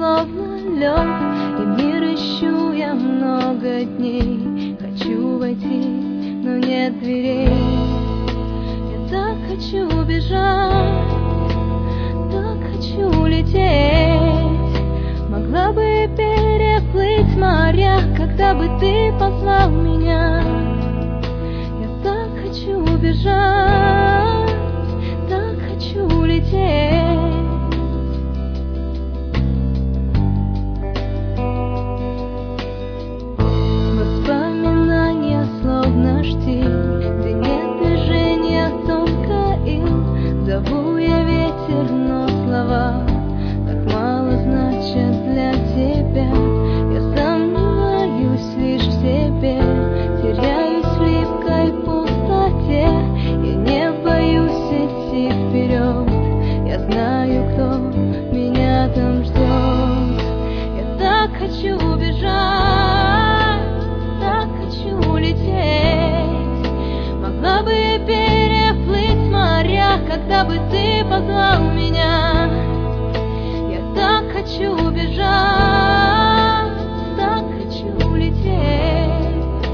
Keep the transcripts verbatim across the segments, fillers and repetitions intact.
словно лед, и мир ищу я много дней. Хочу войти, но нет дверей. Я так хочу бежать, так хочу лететь. Могла бы переплыть моря, когда бы ты позвал меня. Я так хочу бежать, так хочу лететь. Воспоминания словно штиль, где нет движения, только ил. Зову я ветер, но слова так мало значат для тебя. Я сомневаюсь лишь в себе, теряюсь в липкой пустоте. Я не боюсь идти вперед, я знаю, кто меня там ждет. Я так хочу бежать, так хочу лететь. Могла бы переплыть моря, когда бы ты позвал меня. Я так хочу бежать, так хочу лететь.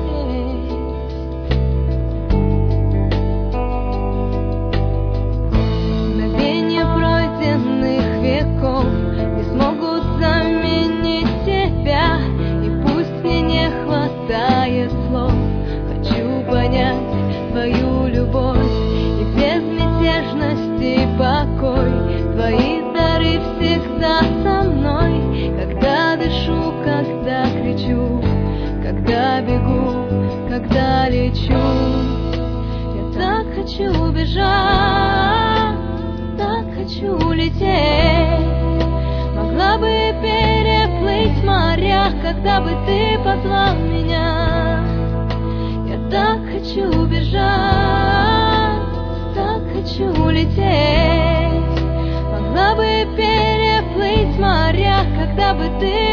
Мгновения пройденных веков не смогут заменить тебя. И пусть мне не хватает слов, хочу понять твою любовь и безмятежность и покой. Твои дары всегда со мной, когда дышу, когда кричу, когда бегу, когда лечу. Я так хочу бежать, так хочу лететь. Могла бы переплыть моря, когда бы ты позвал меня. Я так хочу бежать, так хочу лететь. Могла бы переплыть моря, когда бы ты